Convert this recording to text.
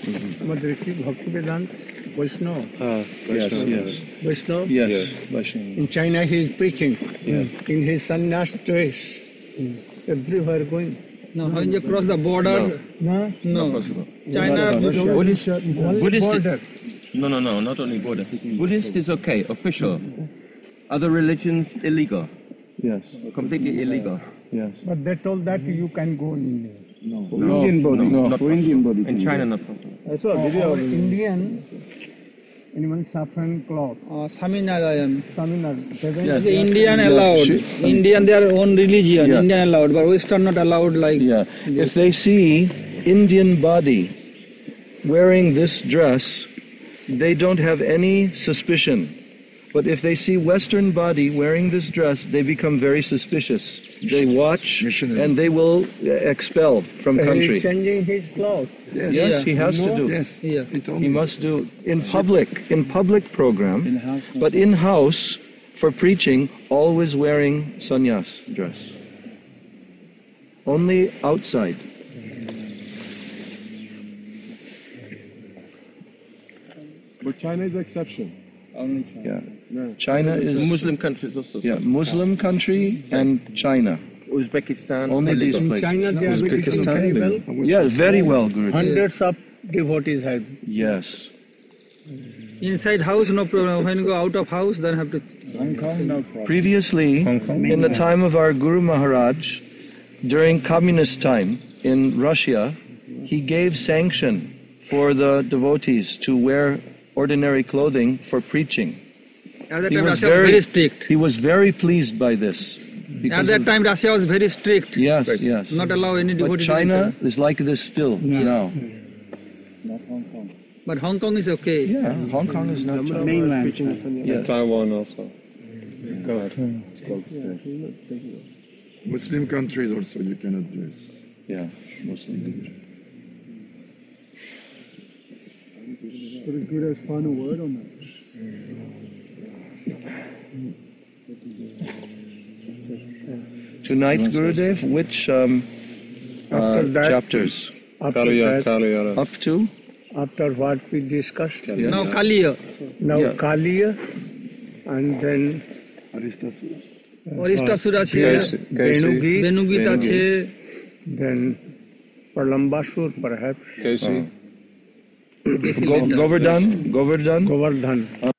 Madhuriki, Bhaktivedanta, Vaishnava. Yes. Vaishnava? Yes. Vaishnava. In China he is preaching. Yeah. In his sannyas dress. Everywhere going. No, when you cross the border, No? no. China, Buddhist. Only Buddhist. border. No, not only border. Buddhist is okay, official. Other religions illegal. Yes. Completely illegal. Yes. But they told that you can go in India. Indian body. No, not For Indian possible. body. In China, not possible. I saw a video Or of it. Indian, anyone saffron cloth. Swaminarayan. Tamil Nadu. The Indian allowed. Indian their own religion. Yeah. Indian allowed, but Western not allowed. Like Yeah. If they see Indian body wearing this dress, they don't have any suspicion. But if they see Western body wearing this dress, they become very suspicious. They watch and they will expel from He is country. changing his clothes. Yes, he has to do. Yes. yeah. He must do in public program, but in house for preaching, always wearing sannyas dress. Only outside. But China is the exception. Yeah. China is Muslim countries also. Muslim country and China. Uzbekistan. Only these In places. China they are doing very well. Yes, very well, Guruji. Hundreds of devotees have. Yes. Inside house, no problem. When you go out of house, then have to. Hong Kong, no problem. Previously, in the time of our Guru Maharaj, during communist time in Russia, he gave sanction for the devotees to wear ordinary clothing for preaching. At that He time, was Russia was very- very strict. He was very pleased by this. At because that of- time, Russia was very strict. Yes, yes. Not allow any But devotee. China is like this still now. But Hong Kong is okay. Yeah, Hong Kong is not China. Mainland. Yeah. Taiwan also. Go ahead. Muslim countries also you cannot dress. Yeah, Muslim country. But it's good as final word on that. Tonight, Gurudev, which After that- chapters? After that, Up to? after what we discussed, Yes. Now Kaliya. now Yeah. Kaliya, and then Aristasura. Oristasura છે, Venugi, Venugita છે, then Pralambasur perhaps, Kesila. Govardhan? Govardhan.